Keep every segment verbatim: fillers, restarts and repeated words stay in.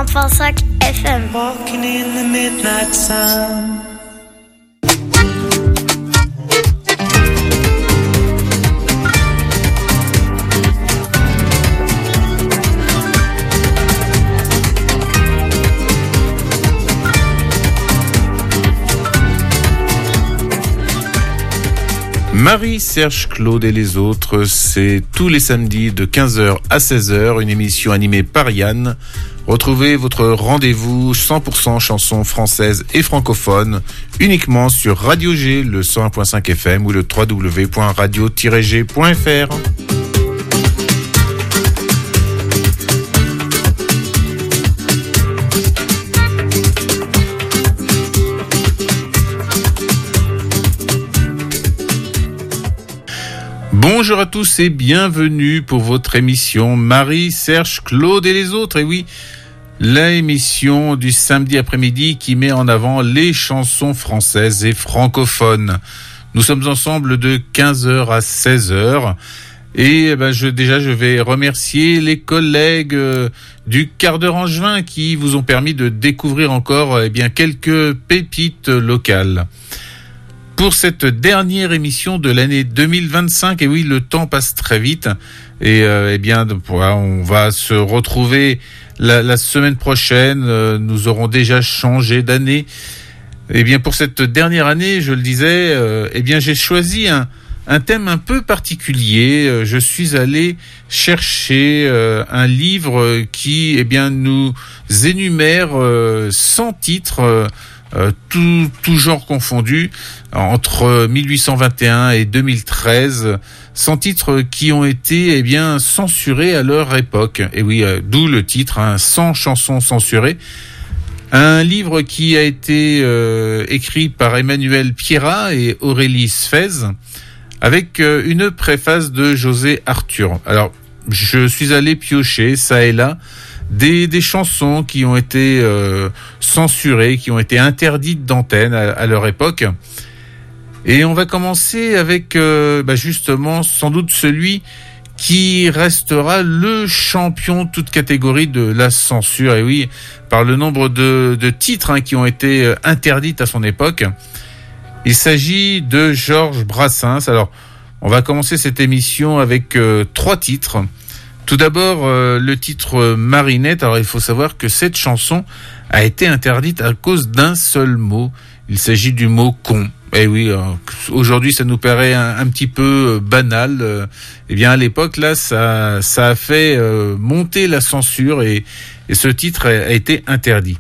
un virgule cinq F M. Walking in the midnight sun. Marie, Serge, Claude et les autres, c'est tous les samedis de quinze heures à seize heures, une émission animée par Yann. Retrouvez votre rendez-vous cent pour cent chansons françaises et francophones uniquement sur Radio G, le cent un virgule cinq F M ou le w w w point radio tiret g point f r. Bonjour à tous et bienvenue pour votre émission Marie, Serge, Claude et les autres. Et oui, l'émission du samedi après-midi qui met en avant les chansons françaises et francophones. Nous sommes ensemble de quinze heures à seize heures. Et ben, je, déjà, je vais remercier les collègues euh, du quart d'heure angevin qui vous ont permis de découvrir encore eh bien, quelques pépites locales. Pour cette dernière émission de l'année deux mille vingt-cinq, et oui, le temps passe très vite, et euh, eh bien, on va se retrouver la, la semaine prochaine. Euh, nous aurons déjà changé d'année. Et bien, pour cette dernière année, je le disais, euh, eh bien, j'ai choisi un, un thème un peu particulier. Je suis allé chercher euh, un livre qui, eh bien, nous énumère euh, cent titres. Euh, Euh, tout, tout genre confondu, entre mille huit cent vingt et un et deux mille treize, cent titres qui ont été eh bien censurés à leur époque. Et oui, euh, d'où le titre, hein, cent chansons censurées. Un livre qui a été euh, écrit par Emmanuel Pierrat et Aurélie Sfez, avec euh, une préface de José Arthur. Alors, je suis allé piocher, ça et là, Des, des chansons qui ont été euh, censurées, qui ont été interdites d'antenne à, à leur époque. Et on va commencer avec euh, bah justement sans doute celui qui restera le champion toute catégorie de la censure. Et oui, par le nombre de, de titres hein, qui ont été interdits à son époque. Il s'agit de Georges Brassens. Alors, on va commencer cette émission avec euh, trois titres. Tout d'abord, euh, le titre Marinette. Alors, il faut savoir que cette chanson a été interdite à cause d'un seul mot. Il s'agit du mot con. Eh oui, euh, aujourd'hui, ça nous paraît un, un petit peu banal. Euh, eh bien, à l'époque, là, ça, ça a fait euh, monter la censure et, et ce titre a, a été interdit.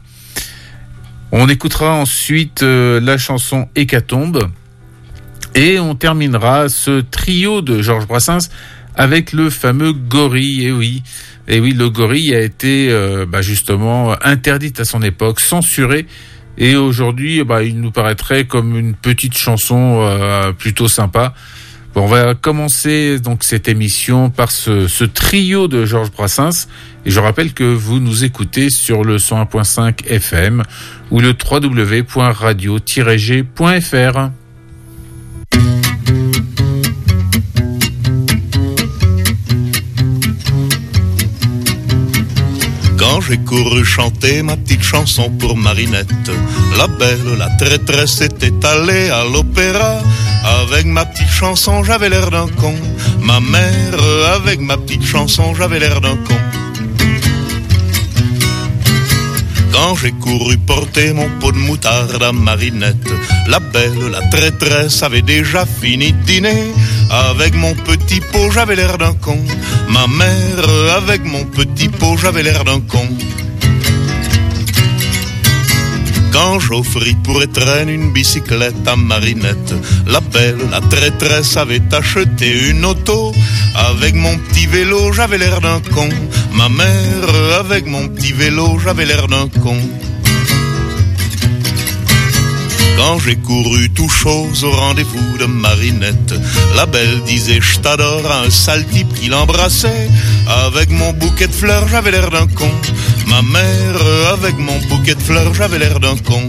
On écoutera ensuite euh, la chanson Hécatombe et on terminera ce trio de Georges Brassens avec le fameux Gorille. Et oui, et oui, le Gorille a été euh, bah justement interdit à son époque, censuré, et aujourd'hui, bah, il nous paraîtrait comme une petite chanson euh, plutôt sympa. Bon, on va commencer donc cette émission par ce, ce trio de Georges Brassens, et je rappelle que vous nous écoutez sur le cent un virgule cinq F M ou le w w w point radio tiret g point f r. Quand j'ai couru chanter ma petite chanson pour Marinette, la belle, la traîtresse était allée à l'opéra. Avec ma petite chanson, j'avais l'air d'un con. Ma mère, avec ma petite chanson, j'avais l'air d'un con. Quand j'ai couru porter mon pot de moutarde à Marinette, la belle, la traîtresse avait déjà fini de dîner. Avec mon petit pot, j'avais l'air d'un con. Ma mère, avec mon petit pot, j'avais l'air d'un con. Quand j'offris pour étreindre une bicyclette à Marinette, la belle, la traîtresse avait acheté une auto. Avec mon petit vélo, j'avais l'air d'un con. Ma mère, avec mon petit vélo, j'avais l'air d'un con. Quand j'ai couru tout chose au rendez-vous de Marinette, la belle disait je t'adore à un sale type qui l'embrassait. Avec mon bouquet de fleurs, j'avais l'air d'un con. Ma mère, avec mon bouquet de fleurs, j'avais l'air d'un con.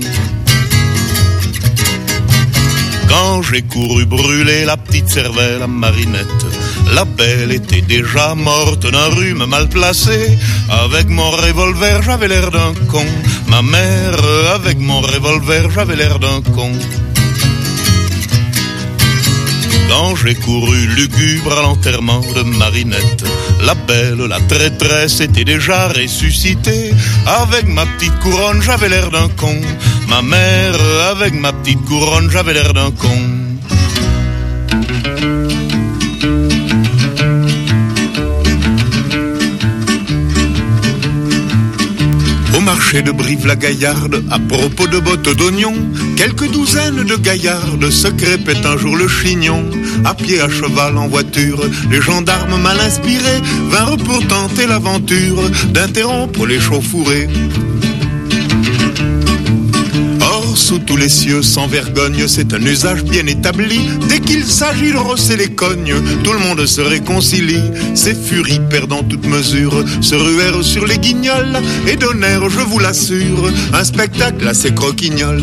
Quand j'ai couru brûler la petite cervelle à Marinette, La belle était déjà morte d'un rhume mal placé. Avec mon revolver, j'avais l'air d'un con. Ma mère, avec mon revolver, j'avais l'air d'un con. Quand j'ai couru lugubre à l'enterrement de Marinette, la belle, la traîtresse était déjà ressuscitée. Avec ma petite couronne, j'avais l'air d'un con. Ma mère, avec ma petite couronne, j'avais l'air d'un con. Au marché de Brive-la-Gaillarde, à propos de bottes d'oignons, quelques douzaines de gaillardes se crêpaient un jour le chignon. À pied, à cheval, en voiture, les gendarmes mal inspirés vinrent pour tenter l'aventure d'interrompre les chauffourées. Or, sous tous les cieux, sans vergogne, c'est un usage bien établi. Dès qu'il s'agit de rosser les cognes, tout le monde se réconcilie. Ces furies, perdant toute mesure, se ruèrent sur les guignols et donnèrent, je vous l'assure, un spectacle assez croquignol.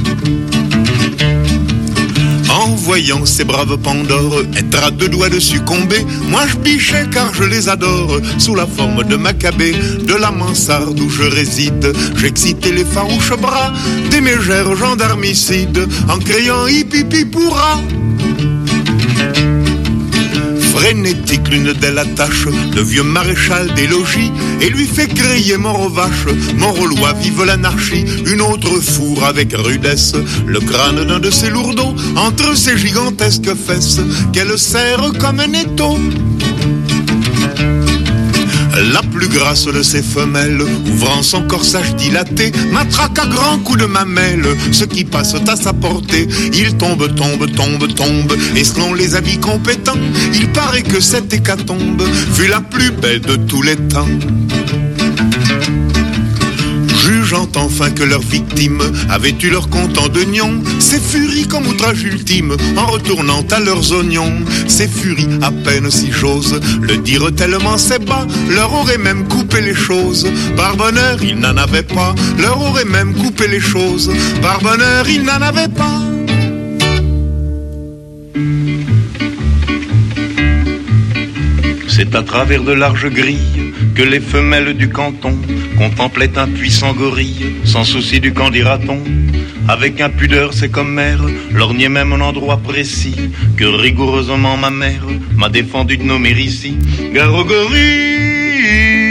En voyant ces braves Pandores être à deux doigts de succomber, moi je bichais car je les adore. Sous la forme de Maccabée, de la mansarde où je réside, j'excitais les farouches bras des mégères gendarmicides en criant hip hip hip hurrah. Frénétique, l'une d'elles attache le vieux maréchal des logis et lui fait crier mort aux vaches, mort aux lois, vive l'anarchie. Une autre fourre avec rudesse le crâne d'un de ses lourdeaux entre ses gigantesques fesses qu'elle serre comme un étau. La plus grasse de ses femelles, ouvrant son corsage dilaté, matraque à grands coups de mamelle ce qui passe à sa portée. Il tombe, tombe, tombe, tombe, et selon les habits compétents, il paraît que cette hécatombe fut la plus belle de tous les temps. Jugeant enfin que leurs victimes avaient eu leur compte en denions, ces furies comme outrage ultime, en retournant à leurs oignons, ces furies, à peine si j'ose le dire tellement c'est bas, leur auraient même coupé les choses. Par bonheur, ils n'en avaient pas, leur auraient même coupé les choses. Par bonheur, ils n'en avaient pas. C'est à travers de larges grilles que les femelles du canton contemplaient un puissant gorille, sans souci du qu'en dira-t-on. Avec impudeur, c'est comme mère, lorgnait même un endroit précis que rigoureusement ma mère m'a défendu de nommer ici. Gare au gorille.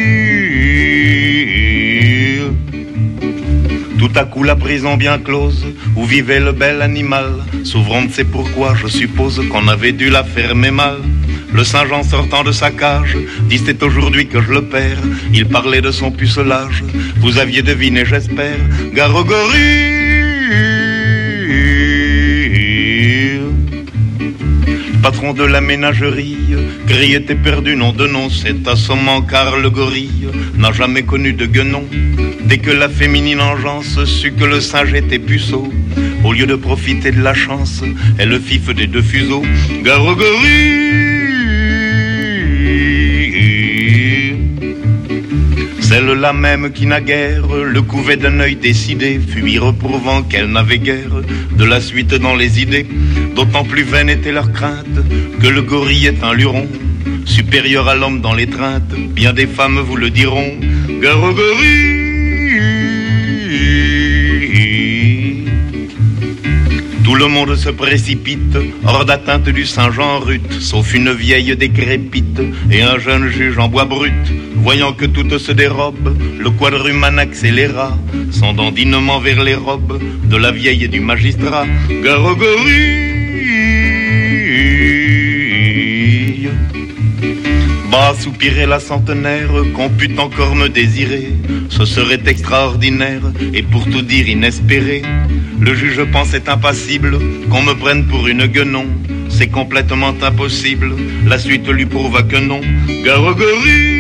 Tout à coup la prison bien close où vivait le bel animal, s'ouvrant de c'est pourquoi je suppose qu'on avait dû la fermer mal. Le Saint-Jean sortant de sa cage dit c'est aujourd'hui que je le perds. Il parlait de son pucelage, vous aviez deviné j'espère. Gare au gorille. Patron de la ménagerie, criait t'es perdu, nom de nom, c'est assommant car le gorille n'a jamais connu de guenon. Dès que la féminine engeance sut que le singe était puceau, au lieu de profiter de la chance, elle le fif des deux fuseaux. Gare au gorille. Celle-là même qui naguère le couvait d'un œil décidé, fut reprouvant qu'elle n'avait guère de la suite dans les idées. D'autant plus vaine était leur crainte que le gorille est un luron, supérieur à l'homme dans l'étreinte, bien des femmes vous le diront. Gare au gorille. Tout le monde se précipite hors d'atteinte du Saint-Jean rut, sauf une vieille décrépite et un jeune juge en bois brut. Voyant que tout se dérobe, le quadrumane accéléra son dandinement vers les robes de la vieille et du magistrat. Gare au gorille. Bas soupirait la centenaire, qu'on pût encore me désirer, ce serait extraordinaire et pour tout dire inespéré. Le juge pensait impassible qu'on me prenne pour une guenon, c'est complètement impossible, la suite lui prouva que non. Gare au gorille.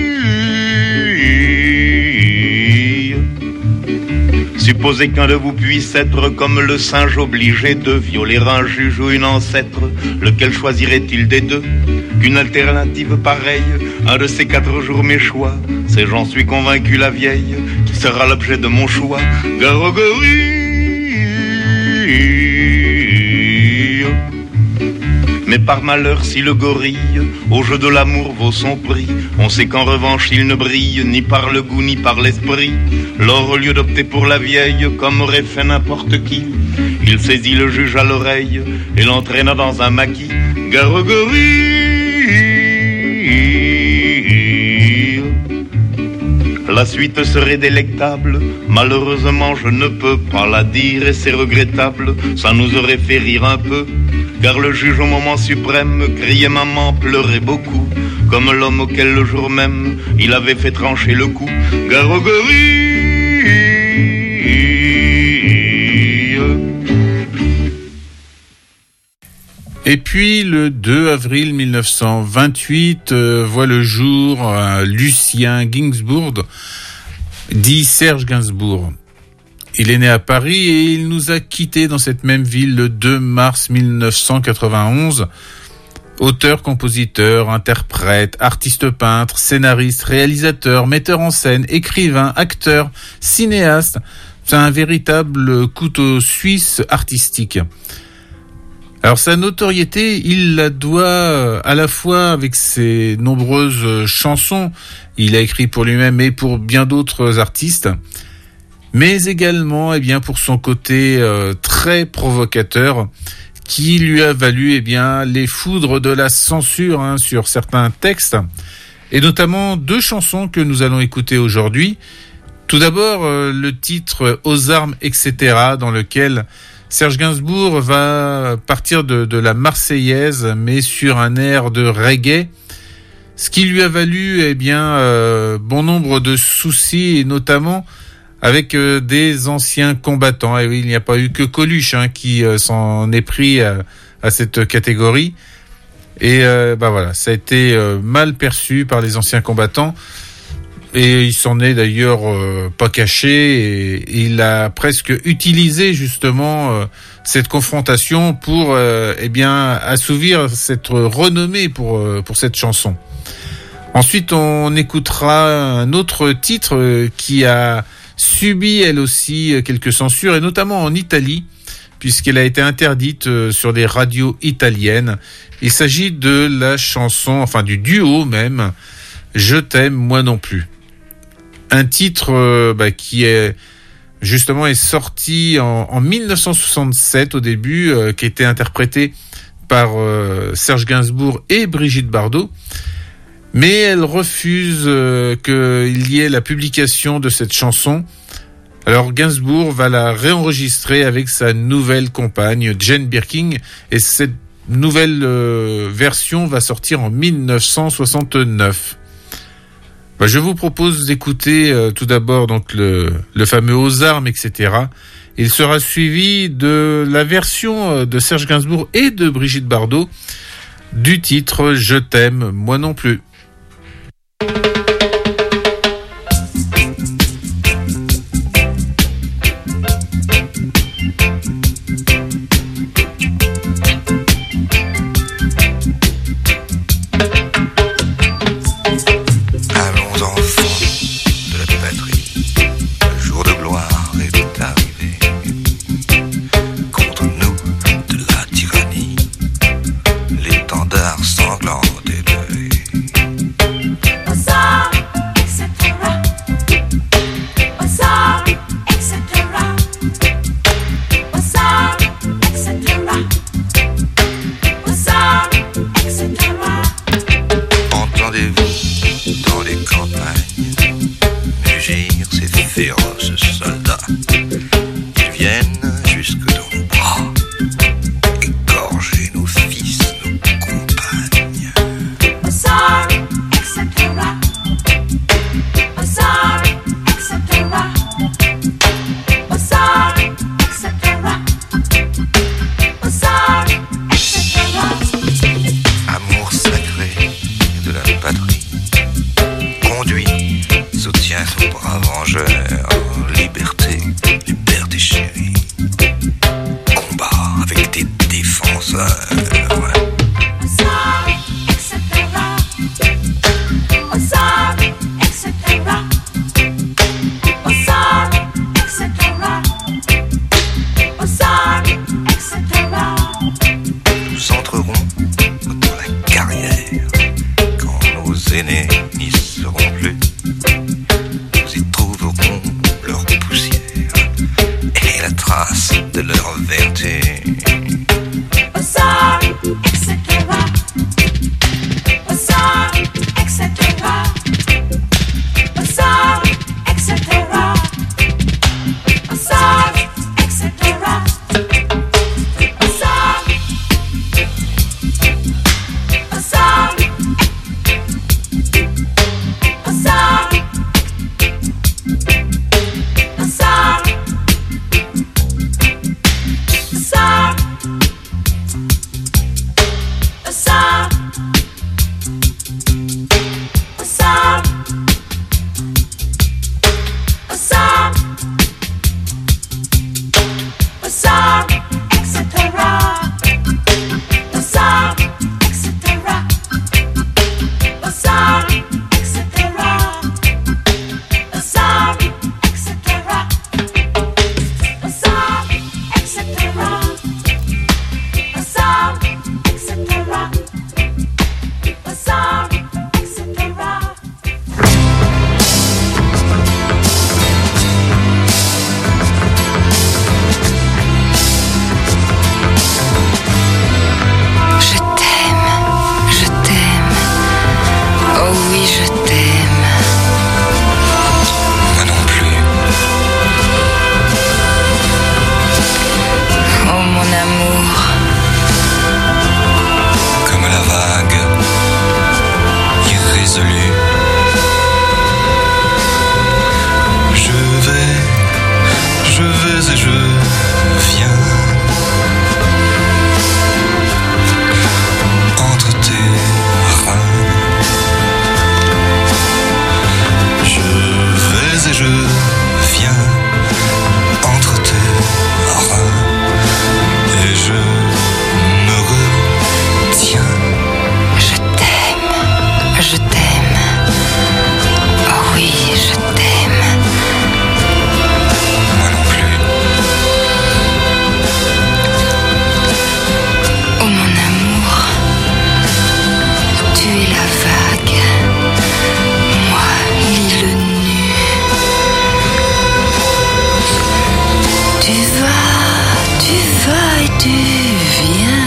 Supposez qu'un de vous puisse être comme le singe obligé de violer un juge ou une ancêtre, lequel choisirait-il des deux? Qu'une alternative pareille, un de ces quatre jours mes choix, c'est j'en suis convaincu la vieille, qui sera l'objet de mon choix. Gare au gorille. Mais par malheur, si le gorille, au jeu de l'amour, vaut son prix, on sait qu'en revanche, il ne brille ni par le goût ni par l'esprit. Lors, au lieu d'opter pour la vieille, comme aurait fait n'importe qui, il saisit le juge à l'oreille et l'entraîna dans un maquis. Gare au gorille, la suite serait délectable, malheureusement je ne peux pas la dire et c'est regrettable, ça nous aurait fait rire un peu, car le juge au moment suprême criait maman, pleurait beaucoup, comme l'homme auquel le jour même il avait fait trancher le cou. Gare au gorille. Et puis le deux avril mille neuf cent vingt-huit euh, voit le jour euh, Lucien Gainsbourg, dit Serge Gainsbourg. Il est né à Paris et il nous a quittés dans cette même ville le deux mars mille neuf cent quatre-vingt-onze. Auteur, compositeur, interprète, artiste peintre, scénariste, réalisateur, metteur en scène, écrivain, acteur, cinéaste. C'est un véritable couteau suisse artistique. Alors sa notoriété, il la doit à la fois avec ses nombreuses chansons, il a écrit pour lui-même et pour bien d'autres artistes, mais également eh bien pour son côté euh, très provocateur qui lui a valu eh bien les foudres de la censure hein, sur certains textes, et notamment deux chansons que nous allons écouter aujourd'hui. Tout d'abord euh, le titre Aux armes, et cetera, dans lequel Serge Gainsbourg va partir de, de la Marseillaise, mais sur un air de reggae, ce qui lui a valu eh bien euh, bon nombre de soucis, et notamment avec euh, des anciens combattants. Et oui, il n'y a pas eu que Coluche hein, qui euh, s'en est pris à, à cette catégorie. Et euh, bah voilà, ça a été euh, mal perçu par les anciens combattants. Et il s'en est d'ailleurs euh, pas caché, et, et il a presque utilisé justement euh, cette confrontation pour euh, eh bien assouvir cette renommée pour euh, pour cette chanson. Ensuite, on écoutera un autre titre euh, qui a subi elle aussi quelques censures, et notamment en Italie, puisqu'elle a été interdite euh, sur des radios italiennes. Il s'agit de la chanson, enfin du duo même, Je t'aime moi non plus. Un titre euh, bah, qui est justement est sorti en, en mille neuf cent soixante-sept au début, euh, qui a été interprété par euh, Serge Gainsbourg et Brigitte Bardot, mais elle refuse euh, qu'il y ait la publication de cette chanson. Alors Gainsbourg va la réenregistrer avec sa nouvelle compagne Jane Birkin, et cette nouvelle euh, version va sortir en mille neuf cent soixante-neuf. Je vous propose d'écouter euh, tout d'abord donc le, le fameux Aux armes, et cetera. Il sera suivi de la version euh, de Serge Gainsbourg et de Brigitte Bardot du titre Je t'aime moi non plus. Nous entrerons vertu. Hasard, et cetera. Hasard, et cetera. Hasard, et cetera. Hasard, et cetera. Hasard, hasard, hasard, hasard, hasard. Hasard, hasard, hasard, hasard, et cetera. Hasard, et cetera. Hasard, et cetera. Hasard, et cetera. Hasard, et cetera. Hasard, et cetera. Hasard, et cetera. Je t'aime, je t'aime, oh oui je t'aime. Moi non plus. Oh mon amour, Comme la vague, irrésolue. Je vais, je vais et je viens. Entre tes reins. Je vais et je viens. Entre tes reins. Et je me retiens. je t'aime, je t'aime, oh oui je t'aime. Moi non plus. Oh mon amour, tu es la vague, moi l'île nue. Tu vas, tu vas et tu viens.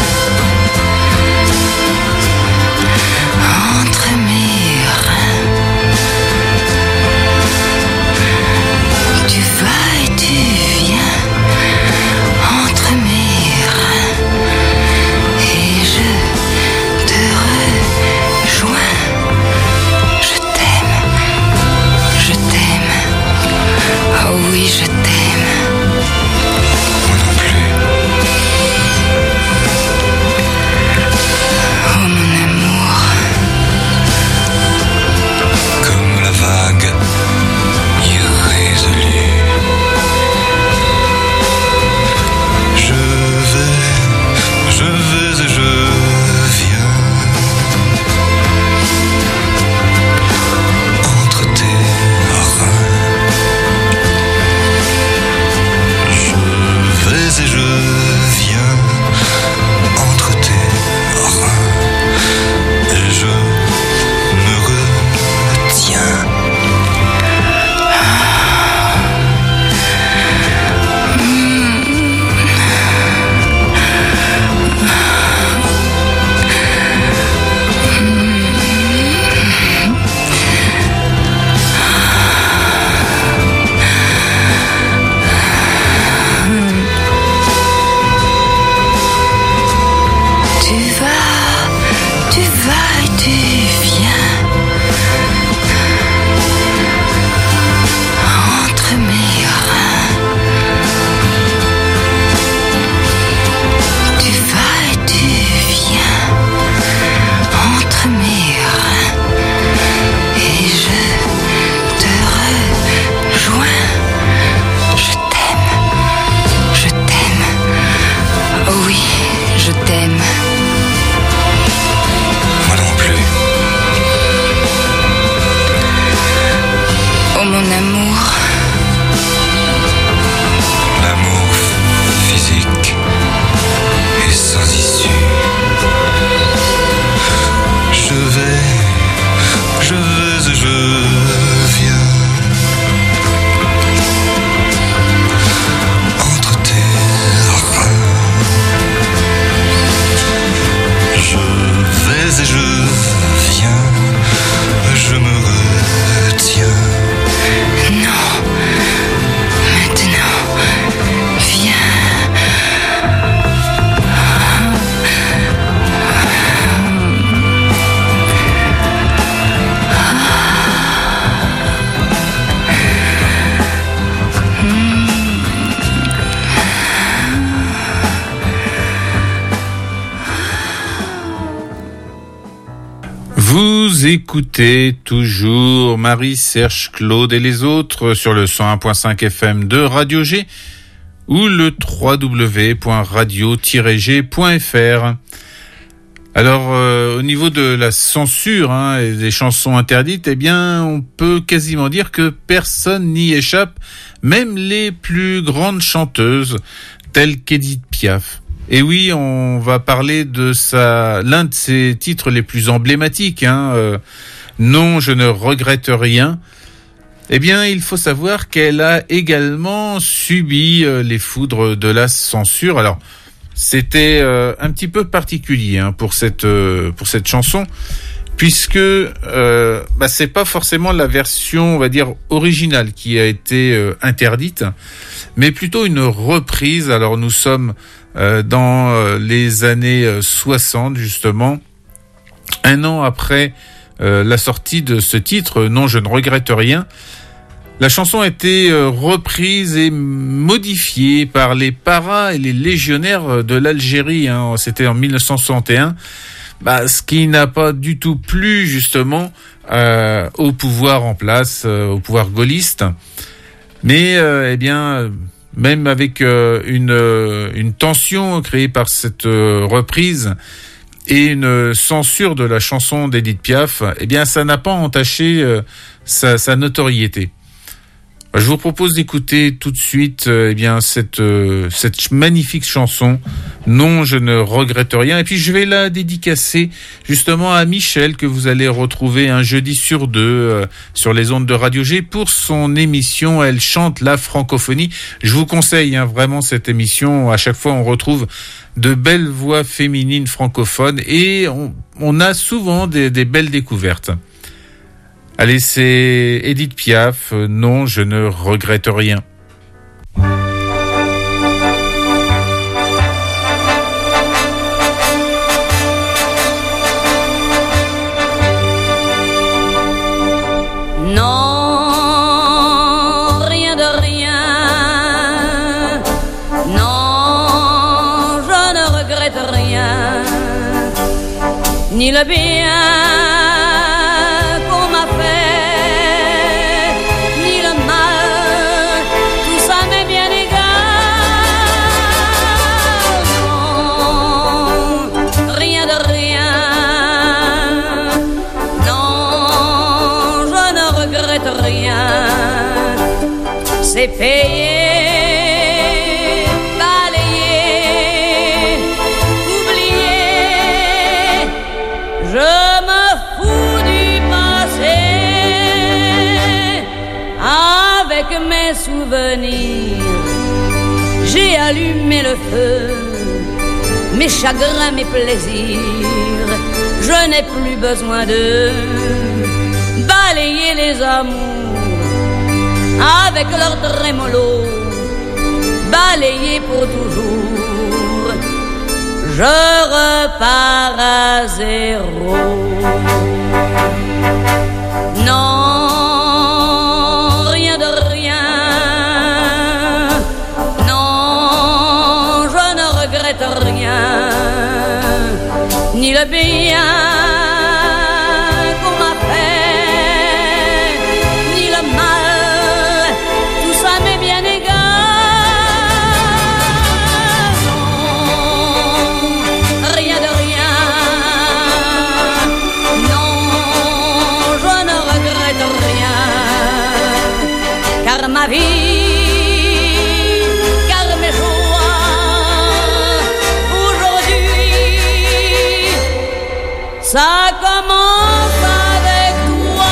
Entre mes reins. Tu vas et tu viens. Entre mes reins. Et je te rejoins. Je t'aime, je t'aime, oh oui je t'aime. Moi non plus. Oh mon amour, Comme la vague, irrésolue. Je vais, je vais et je viens. Entre tes reins. Je vais et je viens. Entre tes reins. Et je me retiens. tu vas, tu vas et tu viens. Entre mes reins. Tu vas et tu viens. Entre mes reins. Et je te rejoins. Je t'aime, je t'aime, oh oui je t'aime. Moi non plus. Oh mon amour, L'amour physique est sans issue. Je vais, je vais et je viens. Entre tes Vous écoutez toujours Marie, Serge, Claude et les autres sur le cent un virgule cinq F M de Radio G ou le w w w point radio tiret g point f r. Alors, euh, au niveau de la censure hein, et des chansons interdites, eh bien, on peut quasiment dire que personne n'y échappe, même les plus grandes chanteuses, telles qu'Edith Piaf. Et oui, on va parler de sa, l'un de ses titres les plus emblématiques, hein, euh, Non, je ne regrette rien. Eh bien, il faut savoir qu'elle a également subi euh, les foudres de la censure. Alors, c'était euh, un petit peu particulier hein, pour cette euh, pour cette chanson, puisque euh, bah, c'est pas forcément la version, on va dire, originale qui a été euh, interdite, mais plutôt une reprise. Alors, nous sommes Euh, dans euh, les années euh, soixante justement, un an après euh, la sortie de ce titre, Non, je ne regrette rien. La chanson a été euh, reprise et modifiée par les paras et les légionnaires de l'Algérie, hein. C'était en mille neuf cent soixante et un, bah, ce qui n'a pas du tout plu justement euh, au pouvoir en place, euh, au pouvoir gaulliste. Mais euh, eh bien même avec euh, une euh, une tension créée par cette euh, reprise et une censure de la chanson d'Edith Piaf, eh bien ça n'a pas entaché euh, sa, sa notoriété. Je vous propose d'écouter tout de suite euh, eh bien cette euh, cette magnifique chanson Non, je ne regrette rien, et puis je vais la dédicacer justement à Michel, que vous allez retrouver un jeudi sur deux euh, sur les ondes de Radio G pour son émission Elle chante la francophonie. Je vous conseille hein, vraiment cette émission. À chaque fois on retrouve de belles voix féminines francophones et on, on a souvent des, des belles découvertes. Allez, c'est Edith Piaf, Non, je ne regrette rien. Non, rien de rien. Non, je ne regrette rien. Ni le bien qu'on m'a fait, ni le mal, tout ça m'est bien égal. Non, rien de rien. Non, je ne regrette rien. C'est payé, balayé, oublié. Je me fous du passé. Avec mes souvenirs, j'ai allumé le feu. Mes chagrins, mes plaisirs, je n'ai plus besoin de balayer les amours avec leur trémolo, balayer pour toujours. Je repars à zéro. Non, rien de rien. Non, je ne regrette rien. Ni le bien qu'on m'a fait, ni le mal, tout ça m'est bien égal. Non, rien de rien. Non, je ne regrette rien. Car ma vie, car mes joies, aujourd'hui, ça commence avec toi.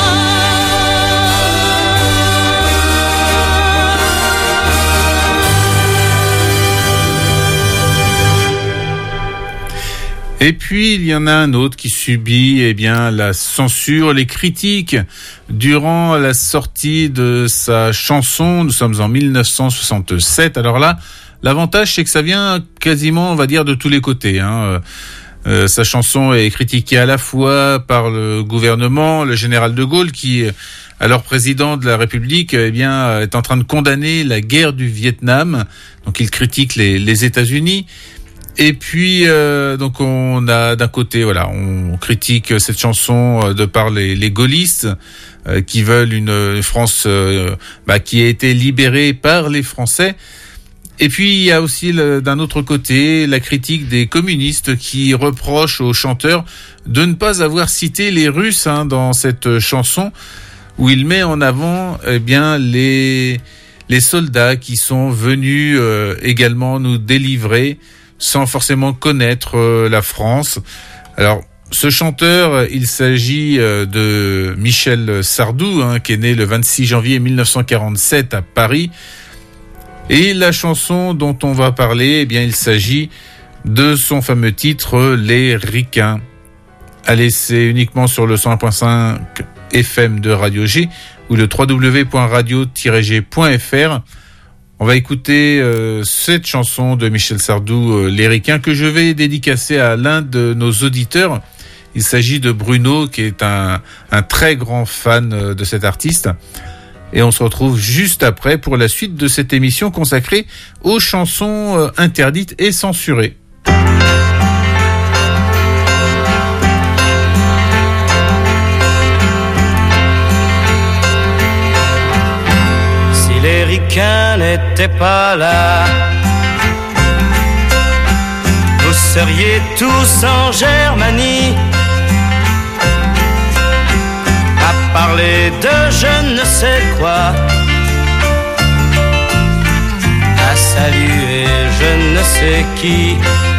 Et puis, il y en a un autre qui subit eh bien, la censure, les critiques durant la sortie de sa chanson. Nous sommes en mille neuf cent soixante-sept. Alors là, l'avantage, c'est que ça vient quasiment, on va dire, de tous les côtés. Hein. Euh, sa chanson est critiquée à la fois par le gouvernement, le général de Gaulle, qui, alors président de la République, eh bien, est en train de condamner la guerre du Vietnam. Donc, il critique les, les États-Unis. Et puis euh, donc on a d'un côté voilà on critique cette chanson euh, de par les, les gaullistes euh, qui veulent une, une France euh, bah, qui a été libérée par les Français. Et puis il y a aussi le, d'un autre côté la critique des communistes qui reprochent aux chanteurs de ne pas avoir cité les Russes hein, dans cette chanson où il met en avant eh bien les les soldats qui sont venus euh, également nous délivrer sans forcément connaître euh, la France. Alors, ce chanteur, il s'agit euh, de Michel Sardou, hein, qui est né le vingt-six janvier mille neuf cent quarante-sept à Paris. Et la chanson dont on va parler, eh bien, il s'agit de son fameux titre, Les Ricains. Allez, c'est uniquement sur le cent un virgule cinq F M de Radio G ou le w w w point radio tiret g point f r. On va écouter euh, cette chanson de Michel Sardou, euh, Les Ricains, que je vais dédicacer à l'un de nos auditeurs. Il s'agit de Bruno, qui est un, un très grand fan euh, de cet artiste. Et on se retrouve juste après pour la suite de cette émission consacrée aux chansons euh, interdites et censurées. Les ricains n'étaient pas là, vous seriez tous en Germanie à parler de je ne sais quoi, à saluer je ne sais qui.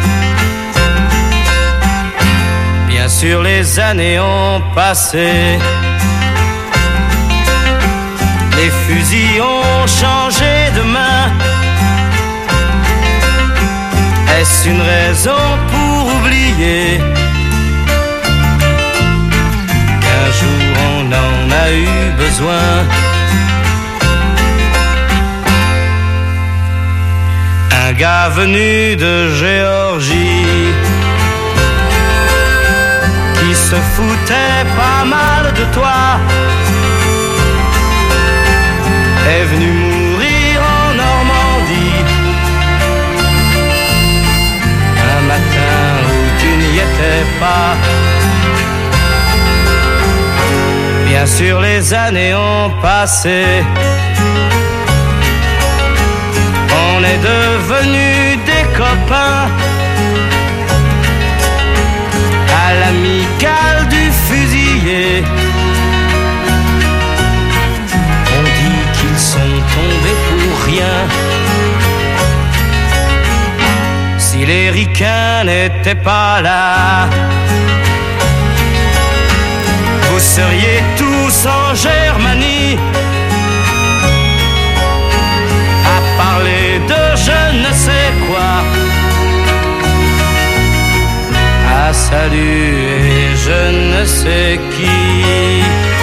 Bien sûr les années ont passé, les fusils ont changé de main. Est-ce une raison pour oublier qu'un jour on en a eu besoin? Un gars venu de Géorgie qui se foutait pas mal de toi est venu mourir en Normandie un matin où tu n'y étais pas. Bien sûr les années ont passé, on est devenus des copains à l'amicale du fusillé. Ils sont tombés pour rien. Si les ricains n'étaient pas là, vous seriez tous en Germanie à parler de je ne sais quoi, à saluer je ne sais qui.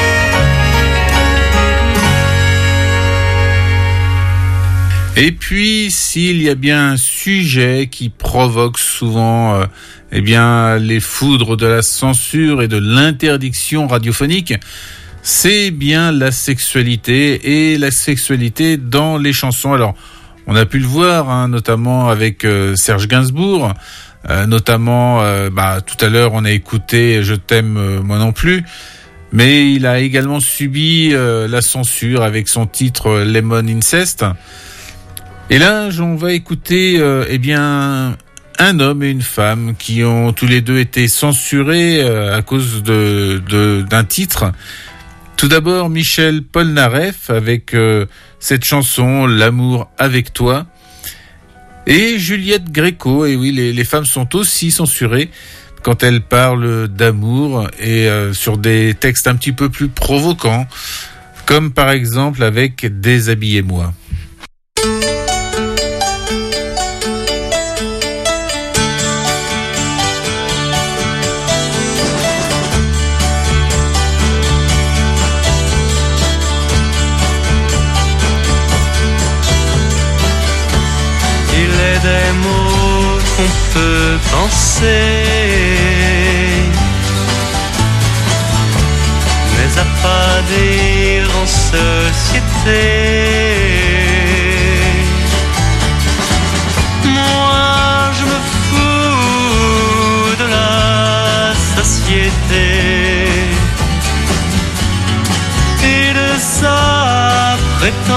Et puis, s'il y a bien un sujet qui provoque souvent euh, eh bien, les foudres de la censure et de l'interdiction radiophonique, c'est bien la sexualité et la sexualité dans les chansons. Alors, on a pu le voir, hein, notamment avec euh, Serge Gainsbourg, euh, notamment, euh, bah, tout à l'heure, on a écouté « Je t'aime, euh, moi non plus », mais il a également subi euh, la censure avec son titre « Lemon Incest ». Et là, on va écouter euh, eh bien un homme et une femme qui ont tous les deux été censurés euh, à cause de, de d'un titre. Tout d'abord, Michel Polnareff avec euh, cette chanson L'amour avec toi, et Juliette Gréco. Et oui, les, les femmes sont aussi censurées quand elles parlent d'amour et euh, sur des textes un petit peu plus provocants, comme par exemple avec Déshabillez-moi. Des mots qu'on peut penser, mais à pas dire en société. Moi je me fous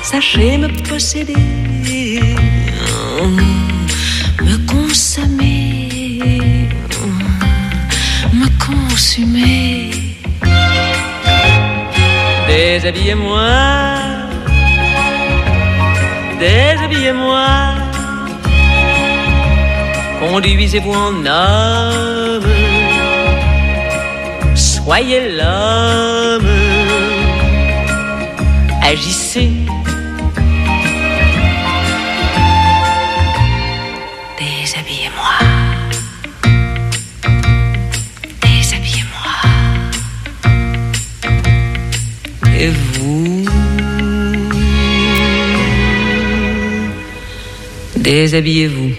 sachez me posséder, me consommer, me consumer. Déshabillez-moi, déshabillez-moi, conduisez-vous en homme, soyez l'homme, agissez. Déshabillez-moi, déshabillez-moi. Et vous, déshabillez-vous.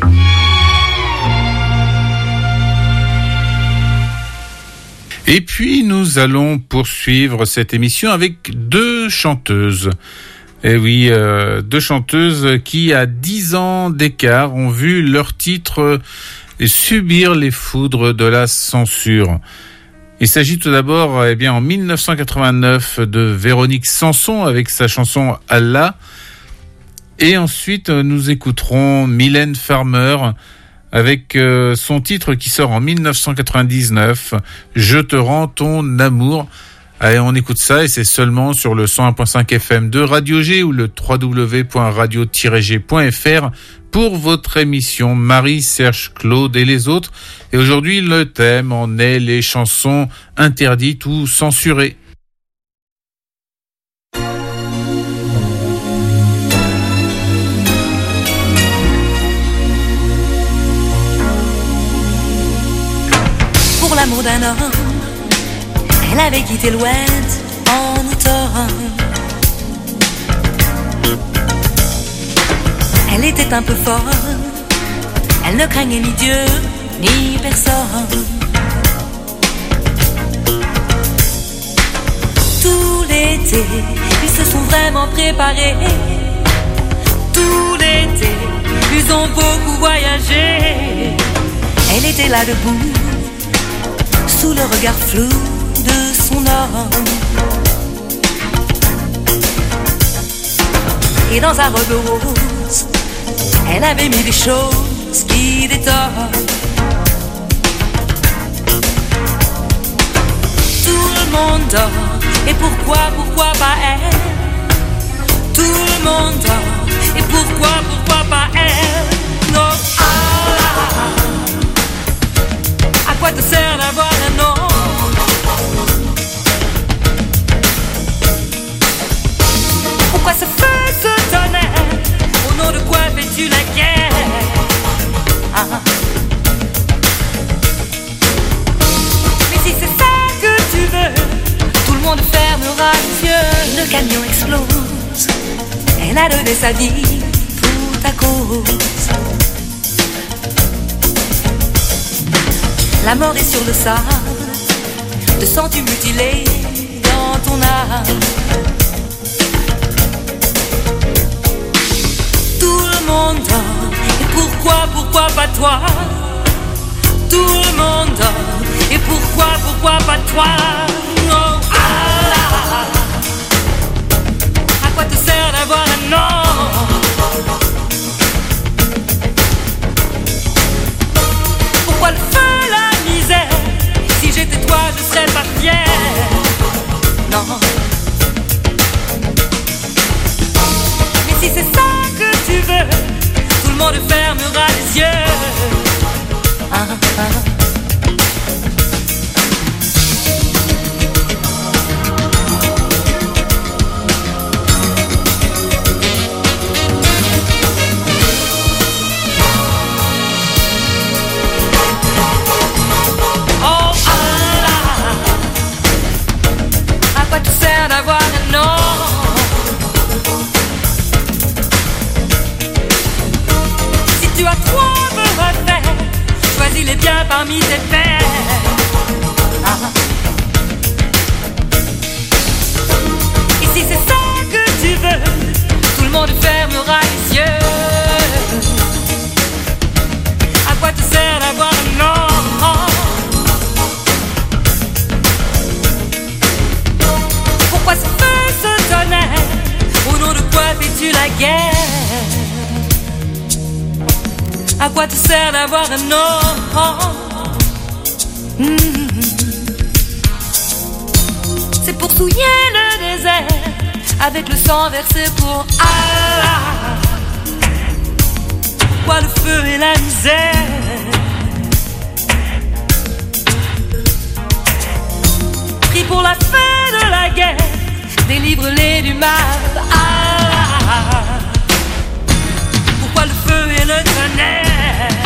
Et puis nous allons poursuivre cette émission avec deux chanteuses. Et oui, euh, deux chanteuses qui, à dix ans d'écart, ont vu leur titre subir les foudres de la censure. Il s'agit tout d'abord, eh bien, en dix-neuf cent quatre-vingt-neuf, de Véronique Sanson avec sa chanson Allah. Et ensuite, nous écouterons Mylène Farmer avec euh, son titre qui sort en dix-neuf cent quatre-vingt-dix-neuf, Je te rends ton amour. Allez, on écoute ça et c'est seulement sur le cent un virgule cinq F M de Radio G ou le w w w point radio tiret g point f r pour votre émission Marie, Serge, Claude et les autres. Et aujourd'hui, le thème en est les chansons interdites ou censurées. Pour l'amour d'un homme, elle avait quitté l'Ouest en automne. Elle était un peu folle, elle ne craignait ni Dieu ni personne. Tout l'été, ils se sont vraiment préparés. Tout l'été, ils ont beaucoup voyagé. Elle était là debout, sous le regard flou de son homme. Et dans sa robe rose, elle avait mis des choses qui détonnent. Tout le monde dort, et pourquoi, pourquoi pas elle? Tout le monde dort, et pourquoi, pourquoi pas elle? Non, ah, à quoi te sert d'avoir un nom? Pourquoi ce feu, ce tonnerre? Au nom de quoi fais-tu la guerre? Ah. Mais si c'est ça que tu veux, tout le monde fermera les yeux. Le camion explose, elle a donné sa vie pour ta cause. La mort est sur le sable, te sens-tu mutilé dans ton âme? Tout le monde dort, et pourquoi, pourquoi pas toi? Tout le monde dort, et pourquoi, pourquoi pas toi? Oh, Allah, à quoi te sert d'avoir un nom? Pourquoi le feu, la misère? Si j'étais toi, je serais pas fier. Non. Mais si c'est ça que tu veux, tout le monde fermera les yeux. Ah, ah. Oh Allah, à quoi te sert d'avoir un nom? Tu as trois me refaire, choisis-les bien parmi tes pères. Ah. Et si c'est ça que tu veux, tout le monde fermera les yeux. À quoi te sert d'avoir un nom? Pourquoi ce feu, ce tonnerre? Au nom de quoi tu la guerre? À quoi te sert d'avoir un nom? Mmh. C'est pour souiller le désert avec le sang versé pour Allah. Pourquoi le feu et la misère? Prie pour la fin de la guerre, délivre-les du mal. Allah. Pourquoi le feu et le tonnerre?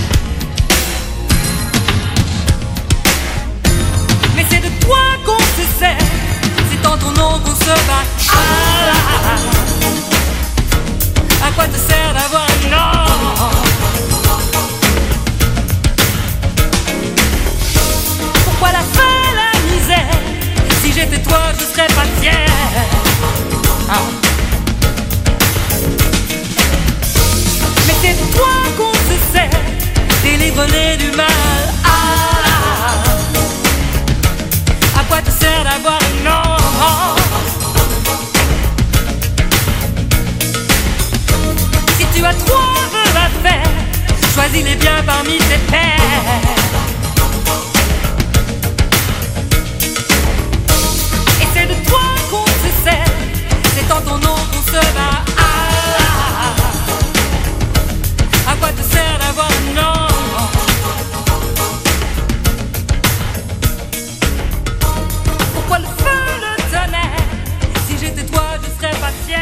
Mais c'est de toi qu'on se sert, c'est en ton nom qu'on se bat. Allah. À quoi te sert d'avoir un nom? Pourquoi la faim, la misère? Si j'étais toi, je serais pas fier. Ah. Mais c'est de toi qu'on se sert, délivre-les du mal. Ah. À quoi te sert d'avoir un nom? Si tu as trois vœux à faire, choisis-les bien parmi tes pères. Et c'est de toi qu'on se sert, c'est en ton nom qu'on se bat. Ah. À quoi te sert d'avoir un nom? Pourquoi le feu, le tonnerre? Si j'étais toi, je serais pas fier.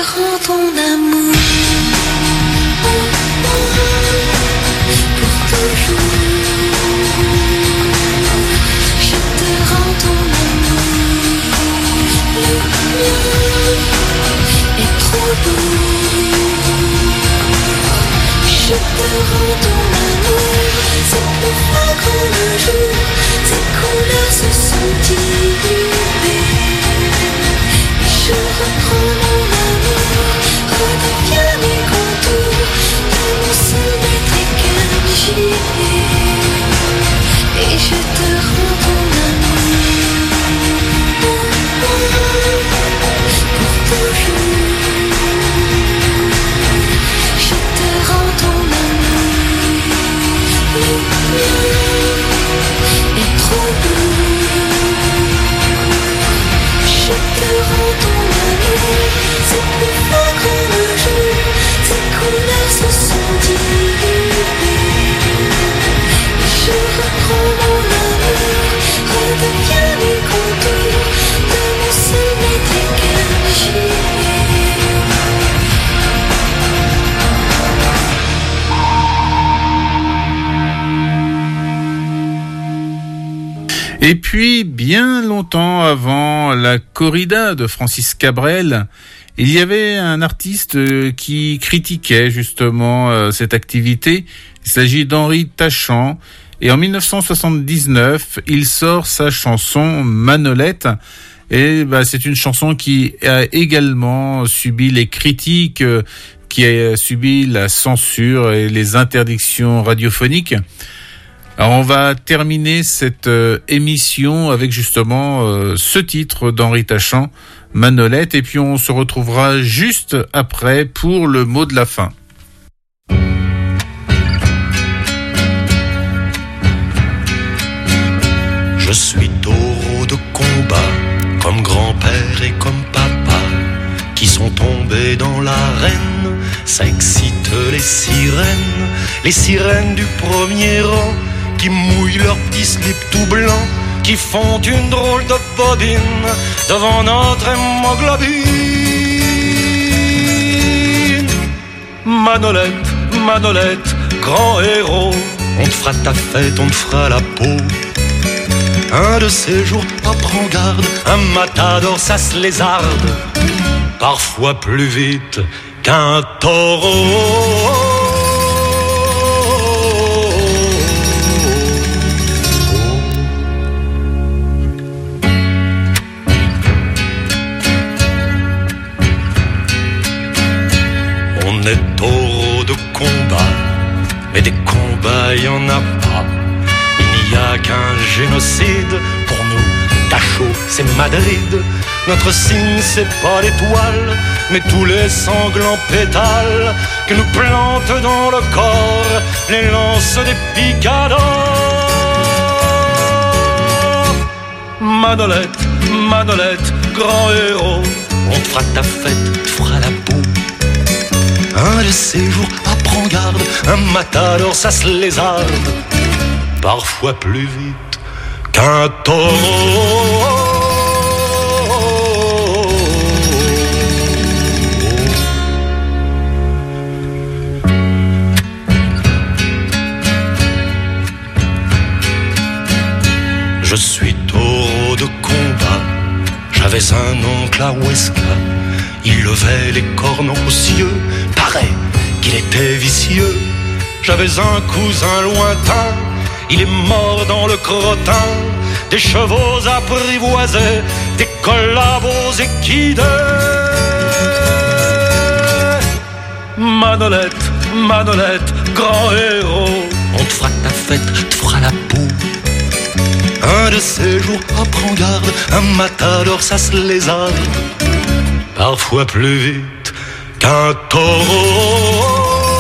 rends ton amour pour toujours. Je te rends ton amour, le mien est trop beau. Je te rends ton amour, c'est plus flagrant le jour, tes couleurs se sont diluées. Je reprends mon amour, redeviens mes contours, de mon seul maître écargé. Et je te rends ton amour pour toujours. Je te rends ton amour, le mien est trop beau. Je te rends ton amour, c'est plus flagrant le jour, tes couleurs se sont diluées. Je reprends mon amour, redeviens mes contours, de mon seul maître écargé. Et puis, bien longtemps avant la corrida de Francis Cabrel, il y avait un artiste qui critiquait justement cette activité. Il s'agit d'Henri Tachant. Et en dix-neuf cent soixante-dix-neuf, il sort sa chanson Manolette. Et bah, c'est une chanson qui a également subi les critiques, qui a subi la censure et les interdictions radiophoniques. Alors on va terminer cette euh, émission avec justement euh, ce titre d'Henri Tachant, Manolette, et puis on se retrouvera juste après pour le mot de la fin. Je suis taureau de combat, comme grand-père et comme papa, qui sont tombés dans l'arène, ça excite les sirènes, les sirènes du premier rang, qui mouillent leurs petits slips tout blancs, qui font une drôle de bodine devant notre hémoglobine. Manolette, Manolette, grand héros, on te fera ta fête, on te fera la peau. Un de ces jours, oh, prends garde, un matador ça se lézarde, parfois plus vite qu'un taureau. On est taureau de combat, mais des combats il y en a pas. Il n'y a qu'un génocide, pour nous, Dachau c'est Madrid. Notre signe c'est pas l'étoile, mais tous les sanglants pétales que nous plantent dans le corps les lances des picadors. Manolette, Manolette, grand héros, on te fera ta fête, te fera la boue. Un de ces jours, ah, prends garde, un matador ça se lézarde, parfois plus vite qu'un taureau. Je suis taureau de combat, j'avais un oncle à Huesca, il levait les cornes aux cieux, paraît qu'il était vicieux. J'avais un cousin lointain, il est mort dans le crottin, des chevaux apprivoisés, des collabos équidés. Manolette, Manolette, grand héros, on te fera ta fête, te fera la boue. Un de ces jours, oh, prends garde, un matador ça se lézarde, parfois plus vite qu'un taureau.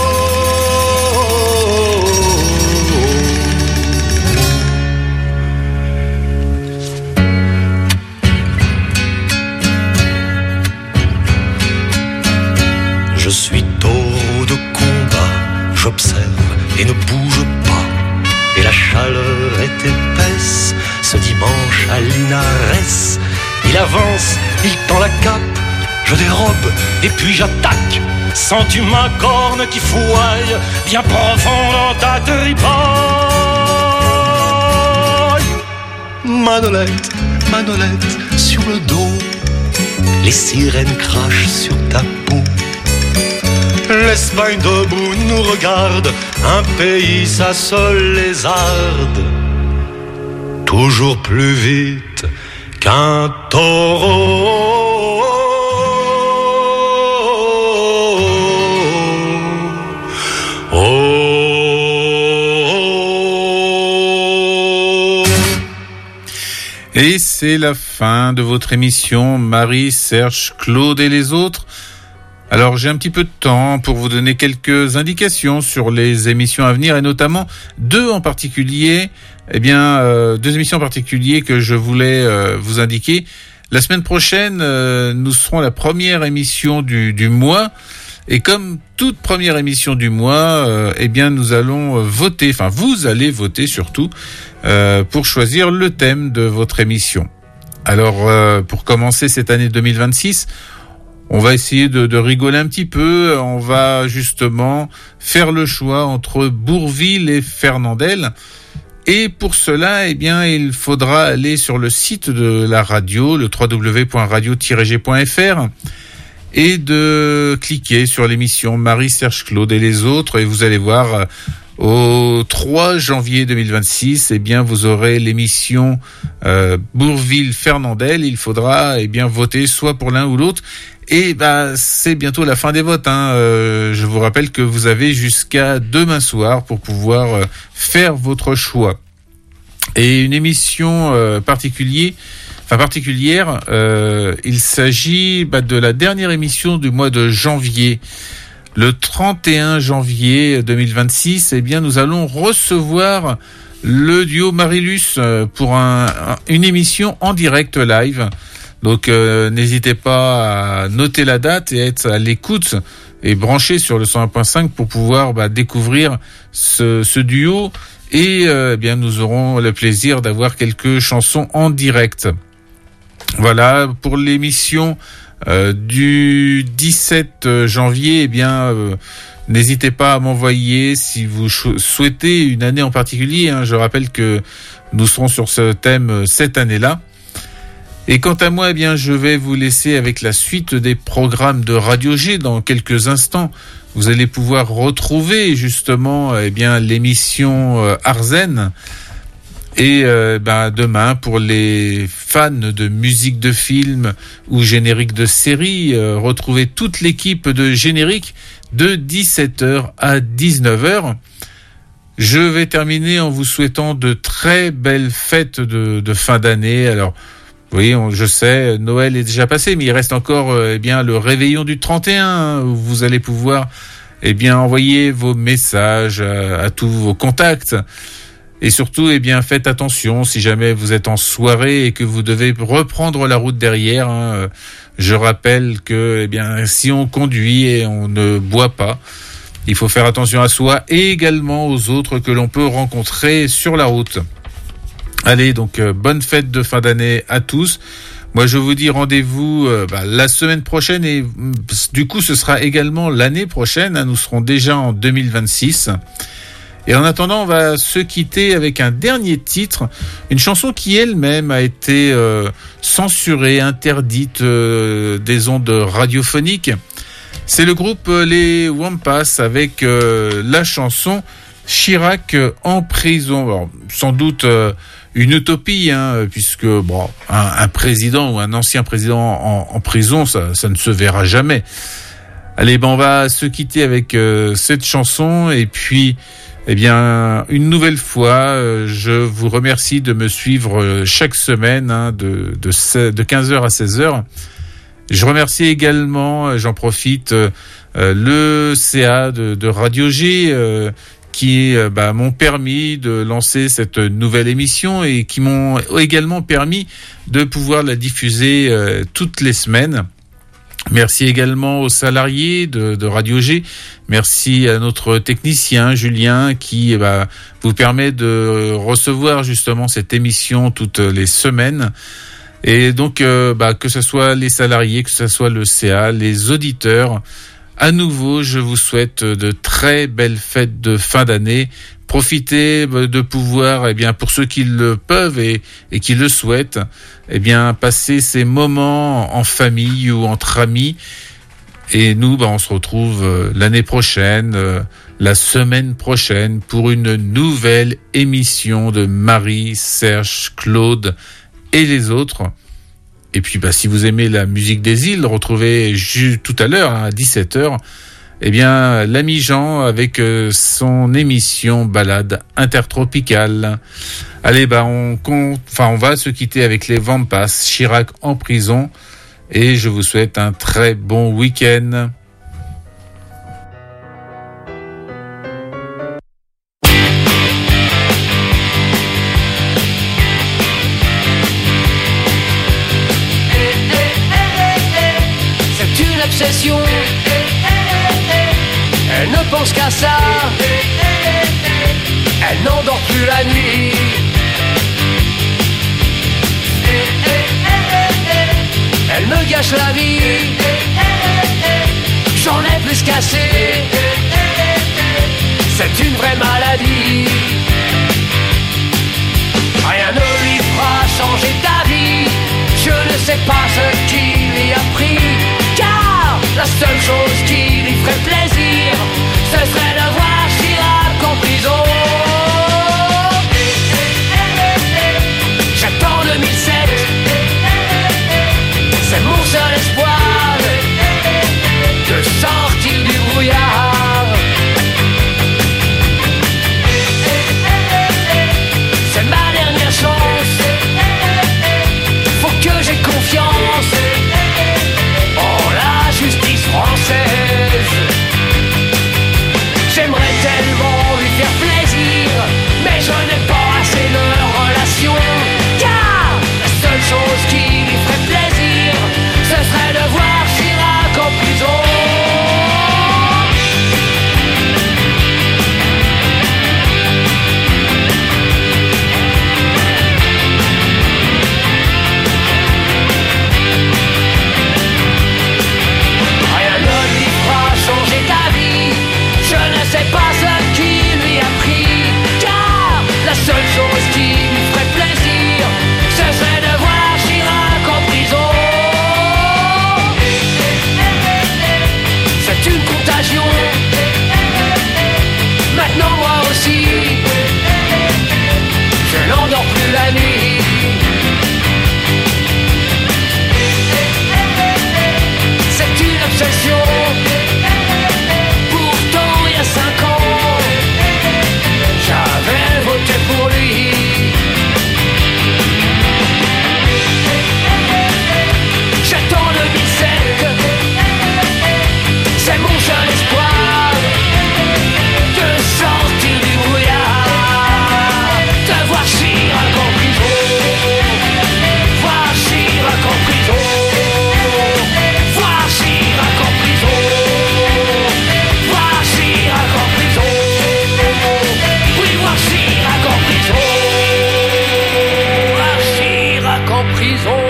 Je suis taureau de combat, j'observe et ne bouge pas, et la chaleur est épaisse. Ce dimanche à Linares, il avance, il tend la cape, je dérobe et puis j'attaque. Sens-tu ma corne qui fouaille bien profond dans ta tripaille? Manolette, Manolette, sur le dos, les sirènes crachent sur ta peau. L'Espagne debout nous regarde, un pays sa seule lézarde, toujours plus vite qu'un taureau. Et c'est la fin de votre émission Marie, Serge, Claude et les autres. Alors j'ai un petit peu de temps pour vous donner quelques indications sur les émissions à venir et notamment deux en particulier, eh bien euh, deux émissions en particulier que je voulais euh, vous indiquer. La semaine prochaine, euh, nous serons la première émission du, du mois. Et comme toute première émission du mois, euh, eh bien nous allons voter, enfin vous allez voter surtout, euh, pour choisir le thème de votre émission. Alors euh, pour commencer cette année deux mille vingt-six, on va essayer de, de rigoler un petit peu. On va justement faire le choix entre Bourvil et Fernandel. Et pour cela, eh bien, il faudra aller sur le site de la radio, le w w w point radio tiret g point f r, et de cliquer sur l'émission Marie, Serge, Claude et les autres. Et vous allez voir, au trois janvier deux mille vingt-six, eh bien, vous aurez l'émission euh, Bourvil-Fernandel. Il faudra, eh bien, voter soit pour l'un ou l'autre. Et bah c'est bientôt la fin des votes. Hein. Euh, je vous rappelle que vous avez jusqu'à demain soir pour pouvoir euh, faire votre choix. Et une émission euh, particulière, enfin particulière, euh, il s'agit bah, de la dernière émission du mois de janvier. Le trente et un janvier deux mille vingt-six, eh bien nous allons recevoir le duo Marilus euh, pour un, un, une émission en direct live. Donc euh, n'hésitez pas à noter la date et être à l'écoute et branché sur le cent un point cinq pour pouvoir bah, découvrir ce, ce duo et euh, eh bien nous aurons le plaisir d'avoir quelques chansons en direct. Voilà pour l'émission euh, du dix-sept janvier. Eh bien euh, n'hésitez pas à m'envoyer si vous cho- souhaitez une année en particulier. Hein. Je rappelle que nous serons sur ce thème cette année-là. Et quant à moi, eh bien, je vais vous laisser avec la suite des programmes de Radio G. Dans quelques instants, vous allez pouvoir retrouver justement, eh bien, l'émission euh, Arzen. Et euh, ben, demain, pour les fans de musique de film ou générique de série, euh, retrouvez toute l'équipe de générique de dix-sept heures à dix-neuf heures. Je vais terminer en vous souhaitant de très belles fêtes de, de fin d'année. Alors, oui, on, je sais, Noël est déjà passé, mais il reste encore euh, eh bien le réveillon du trente et un, hein, où vous allez pouvoir eh bien envoyer vos messages à, à tous vos contacts. Et surtout, eh bien, faites attention si jamais vous êtes en soirée et que vous devez reprendre la route derrière. Hein, je rappelle que, eh bien, si on conduit et on ne boit pas, il faut faire attention à soi et également aux autres que l'on peut rencontrer sur la route. Allez, donc, euh, bonne fête de fin d'année à tous. Moi, je vous dis rendez-vous euh, bah, la semaine prochaine et du coup, ce sera également l'année prochaine. Hein, nous serons déjà en deux mille vingt-six. Et en attendant, on va se quitter avec un dernier titre, une chanson qui elle-même a été euh, censurée, interdite euh, des ondes radiophoniques. C'est le groupe euh, Les Wampas avec euh, la chanson Chirac en prison. Alors, sans doute euh, une utopie, hein, puisque bon, un, un président ou un ancien président en, en prison, ça, ça ne se verra jamais. Allez, ben on va se quitter avec euh, cette chanson et puis, eh bien, une nouvelle fois, euh, je vous remercie de me suivre euh, chaque semaine, hein, de, de, de quinze heures à seize heures. Je remercie également, euh, j'en profite, euh, le C A de, de Radio G, euh, qui euh, bah, m'ont permis de lancer cette nouvelle émission et qui m'ont également permis de pouvoir la diffuser euh, toutes les semaines. Merci également aux salariés de, de Radio G. Merci à notre technicien Julien qui bah, vous permet de recevoir justement cette émission toutes les semaines. Et donc, euh, bah, que ce soit les salariés, que ce soit le C A, les auditeurs, à nouveau, je vous souhaite de très belles fêtes de fin d'année. Profitez de pouvoir, eh bien, pour ceux qui le peuvent et, et qui le souhaitent, eh bien, passer ces moments en famille ou entre amis. Et nous, bah, on se retrouve euh, l'année prochaine, euh, la semaine prochaine, pour une nouvelle émission de Marie, Serge, Claude et les autres. Et puis, bah, si vous aimez la musique des îles, retrouvez ju- tout à l'heure, hein, à dix-sept heures, eh bien, l'ami Jean avec euh, son émission Balade intertropicale. Allez, bah, on compte, enfin, on va se quitter avec les Vampas, Chirac en prison. Et je vous souhaite un très bon week-end. C'est une obsession. Elle ne pense qu'à ça. Elle n'endort plus la nuit. Elle me gâche la vie. J'en ai plus qu'assez. C'est une vraie maladie. Rien ne lui fera changer d'avis. Je ne sais pas ce qui lui a pris. Car la seule chose qui lui ferait plaisir, ce serait de voir Chirac en prison. J'attends deux mille sept. C'est mon seul espoir de sortir du brouillard. C'est ma dernière chance. Faut que j'ai confiance en la justice française. J'aimerais tellement lui faire plaisir, mais je n'ai pas assez de relations. Car la seule chose qui lui ferait plaisir, ce serait de voir Chirac en prison. Rien ne lui fera changer d'avis. Je ne sais pas ce qui lui a pris. Car la seule chose qui lui ferait plaisir, ce serait de voir Chirac en prison. C'est une contagion. Maintenant moi aussi, je n'endors plus la nuit. C'est une obsession. Pourtant il y a cinq ans, j'avais voté pour lui. J'attends deux mille sept. C'est mon seul espoir de sortir du brouillard, de voir Chirac en prison, voir Chirac en prison, voir Chirac en prison, voir Chirac en prison, oui, voir Chirac en prison, voir Chirac en prison.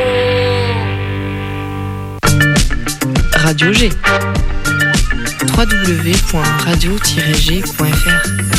Radio G. w w w point radio tiret g point f r